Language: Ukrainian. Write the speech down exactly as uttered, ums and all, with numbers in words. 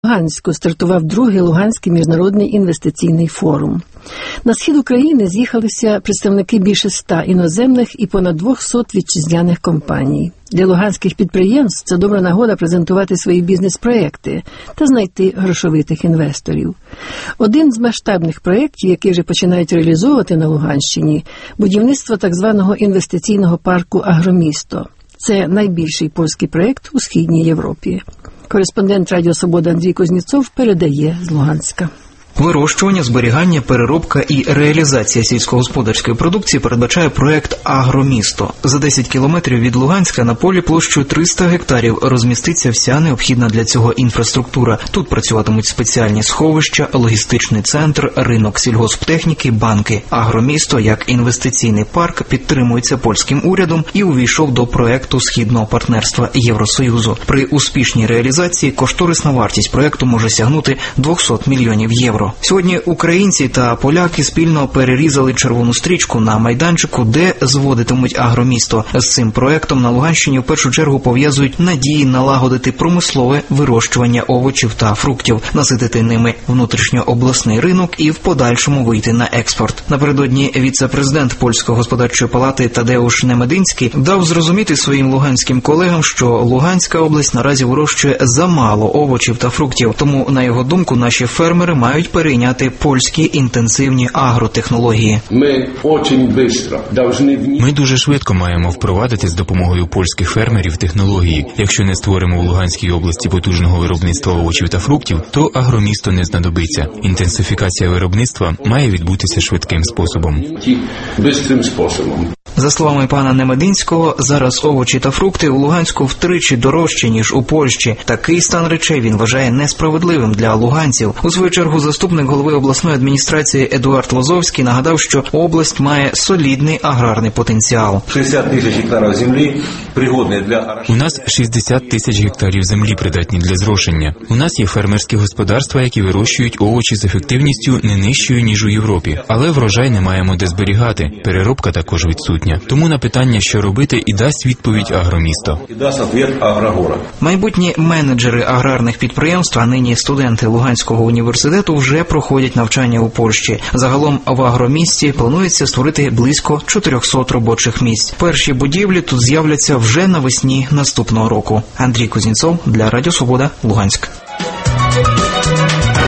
Луганську стартував другий Луганський міжнародний інвестиційний форум. На схід України з'їхалися представники більше ста іноземних і понад двохсот вітчизняних компаній. Для луганських підприємств це добра нагода презентувати свої бізнес-проекти та знайти грошовитих інвесторів. Один з масштабних проєктів, який вже починають реалізовувати на Луганщині – будівництво так званого інвестиційного парку «Агромісто». Це найбільший польський проєкт у Східній Європі. Кореспондент Радіо Свобода Андрій Кузнєцов передає з Луганська. Вирощування, зберігання, переробка і реалізація сільськогосподарської продукції передбачає проект «Агромісто». За десять кілометрів від Луганська на полі площею триста гектарів розміститься вся необхідна для цього інфраструктура. Тут працюватимуть спеціальні сховища, логістичний центр, ринок сільгосптехніки, банки. «Агромісто» як інвестиційний парк підтримується польським урядом і увійшов до проекту Східного партнерства Євросоюзу. При успішній реалізації кошторисна вартість проекту може сягнути двісті мільйонів євро. Сьогодні українці та поляки спільно перерізали червону стрічку на майданчику, де зводитимуть агромісто. З цим проектом на Луганщині в першу чергу пов'язують надії налагодити промислове вирощування овочів та фруктів, наситити ними внутрішньообласний ринок і в подальшому вийти на експорт. Напередодні віце-президент Польської господарчої палати Тадеуш Немединський дав зрозуміти своїм луганським колегам, що Луганська область наразі вирощує замало овочів та фруктів, тому, на його думку, наші фермери мають перейняти польські інтенсивні агротехнології. Ми дуже швидко маємо впровадити з допомогою польських фермерів технології. Якщо не створимо у Луганській області потужного виробництва овочів та фруктів, то агромісто не знадобиться. Інтенсифікація виробництва має відбутися швидким способом. За словами пана Немединського, зараз овочі та фрукти у Луганську втричі дорожчі, ніж у Польщі. Такий стан речей він вважає несправедливим для луганців. У свою чергу заступник голови обласної адміністрації Едуард Лозовський нагадав, що область має солідний аграрний потенціал. шістдесят тисяч гектарів землі пригодні для... У нас шістдесят тисяч гектарів землі придатні для зрошення. У нас є фермерські господарства, які вирощують овочі з ефективністю не нижчою, ніж у Європі. Але врожай не маємо де зберігати. Переробка також відсутня. Тому на питання, що робити, і дасть відповідь агромісто. Майбутні менеджери аграрних підприємств, а нині студенти Луганського університету, вже проходять навчання у Польщі. Загалом в агромісті планується створити близько чотирьохсот робочих місць. Перші будівлі тут з'являться вже навесні наступного року. Андрій Кузнєцов для Радіо Свобода, Луганськ.